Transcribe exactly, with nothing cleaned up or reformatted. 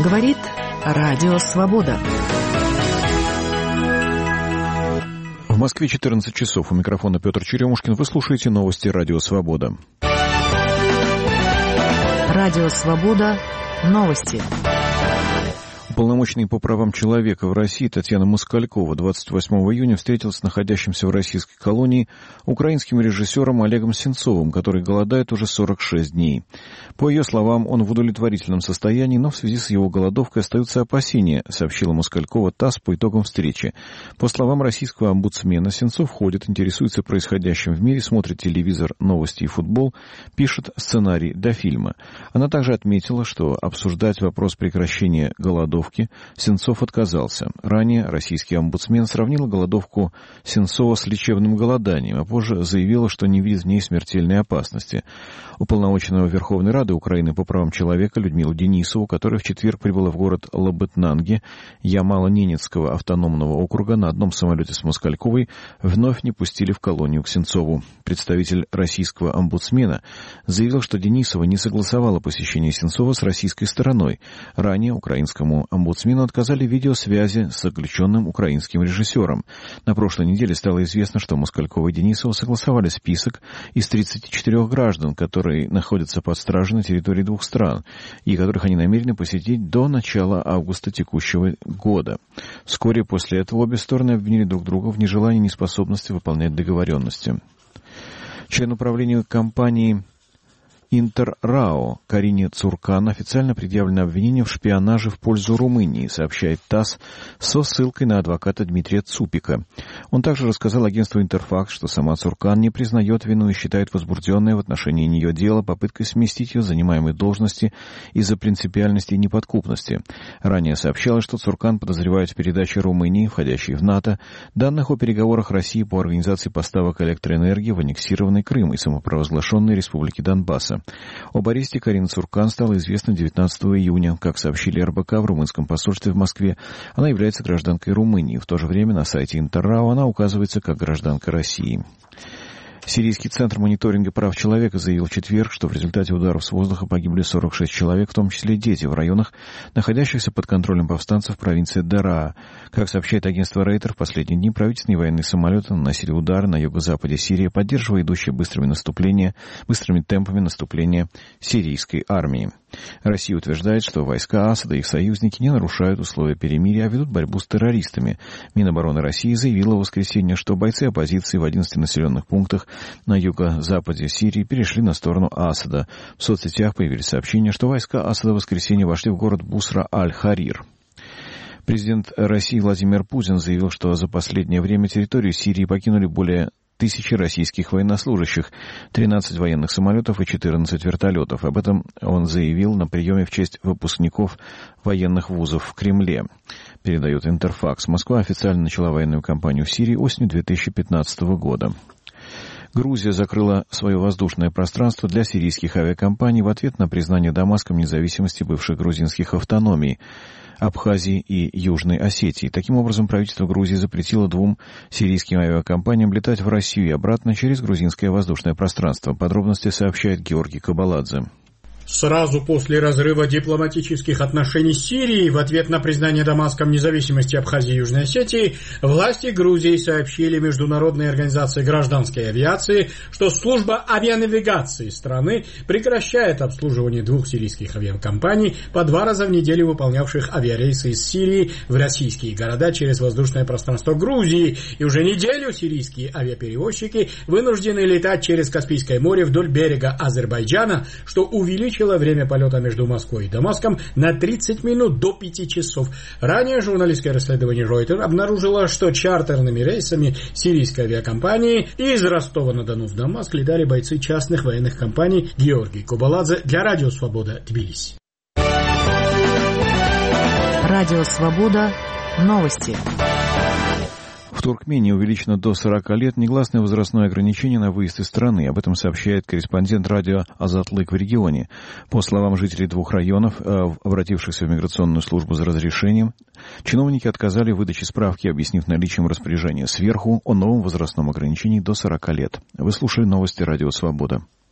Говорит Радио Свобода. В Москве четырнадцать часов. У микрофона Петр Черемушкин. Вы слушаете новости Радио Свобода. Радио Свобода. Новости. Уполномоченный по правам человека в России Татьяна Москалькова двадцать восьмого июня встретилась с находящимся в российской колонии украинским режиссером Олегом Сенцовым, который голодает уже сорок шесть дней. По ее словам, он в удовлетворительном состоянии, но в связи с его голодовкой остаются опасения, сообщила Москалькова ТАСС по итогам встречи. По словам российского омбудсмена, Сенцов ходит, интересуется происходящим в мире, смотрит телевизор, новости и футбол, пишет сценарий до фильма. Она также отметила, что обсуждать вопрос прекращения голодовки Сенцов отказался. Ранее российский омбудсмен сравнил голодовку Сенцова с лечебным голоданием, а позже заявила, что не видит в ней смертельной опасности. Уполномоченного Верховной Рады Украины по правам человека Людмилу Денисову, которая в четверг прибыла в город Лабытнанги Ямало-Ненецкого автономного округа на одном самолете с Москальковой, вновь не пустили в колонию к Сенцову. Представитель российского омбудсмена заявил, что Денисова не согласовала посещение Сенцова с российской стороной. Ранее украинскому омбудсмену отказали в видеосвязи с заключенным украинским режиссером. На прошлой неделе стало известно, что Москалькова и Денисова согласовали список из тридцати четырёх граждан, которые находятся под стражей на территории двух стран, и которых они намерены посетить до начала августа текущего года. Вскоре после этого обе стороны обвинили друг друга в нежелании и неспособности выполнять договоренности. Член управления компании Интеррао Карине Цуркан официально предъявлено обвинение в шпионаже в пользу Румынии, сообщает ТАСС со ссылкой на адвоката Дмитрия Цупика. Он также рассказал агентству Интерфакс, что сама Цуркан не признает вину и считает возбужденное в отношении нее дело попыткой сместить ее с занимаемой должности из-за принципиальности и неподкупности. Ранее сообщалось, что Цуркан подозревают в передаче Румынии, входящей в НАТО, данных о переговорах России по организации поставок электроэнергии в аннексированный Крым и самопровозглашенной Республике Донбасса. Об аресте Карины Цуркан стало известно девятнадцатого июня. Как сообщили эр бэ ка в румынском посольстве в Москве, она является гражданкой Румынии. В то же время на сайте Интеррао она указывается как гражданка России. Сирийский центр мониторинга прав человека заявил в четверг, что в результате ударов с воздуха погибли сорок шесть человек, в том числе дети, в районах, находящихся под контролем повстанцев в провинции Дараа. Как сообщает агентство Рейтер, в последние дни правительственные военные самолеты наносили удары на юго-западе Сирии, поддерживая идущее быстрыми наступления, быстрыми темпами наступления сирийской армии. Россия утверждает, что войска Асада и их союзники не нарушают условия перемирия, а ведут борьбу с террористами. Минобороны России заявила в воскресенье, что бойцы оппозиции в одиннадцати населенных пунктах на юго-западе Сирии перешли на сторону Асада. В соцсетях появились сообщения, что войска Асада в воскресенье вошли в город Бусра-аль-Харир. Президент России Владимир Путин заявил, что за последнее время территорию Сирии покинули более тысячи российских военнослужащих, тринадцать военных самолетов и четырнадцать вертолетов. Об этом он заявил на приеме в честь выпускников военных вузов в Кремле. Передает Интерфакс. Москва официально начала военную кампанию в Сирии осенью две тысячи пятнадцатого года. Грузия закрыла свое воздушное пространство для сирийских авиакомпаний в ответ на признание Дамаском независимости бывших грузинских автономий Абхазии и Южной Осетии. Таким образом, правительство Грузии запретило двум сирийским авиакомпаниям летать в Россию и обратно через грузинское воздушное пространство. Подробности сообщает Георгий Кабаладзе. Сразу после разрыва дипломатических отношений с Сирией в ответ на признание Дамаском независимости Абхазии и Южной Осетии власти Грузии сообщили Международной организации гражданской авиации, что служба авианавигации страны прекращает обслуживание двух сирийских авиакомпаний, по два раза в неделю выполнявших авиарейсы из Сирии в российские города через воздушное пространство Грузии, и уже неделю сирийские авиаперевозчики вынуждены летать через Каспийское море вдоль берега Азербайджана, что увеличивает время полета между Москвой и Дамаском на тридцать минут до пяти часов. Ранее журналистское расследование Reuters обнаружило, что чартерными рейсами сирийской авиакомпании из Ростова-на-Дону в Дамаск летали бойцы частных военных компаний. Георгий Кабаладзе для Радио Свобода, Тбилиси. Радио Свобода. Новости. В Туркмении увеличено до сорока лет негласное возрастное ограничение на выезд из страны. Об этом сообщает корреспондент радио «Азатлык» в регионе. По словам жителей двух районов, обратившихся в миграционную службу за разрешением, чиновники отказали в выдаче справки, объяснив наличием распоряжения сверху о новом возрастном ограничении до сорока лет. Вы слушали новости «Радио Свобода».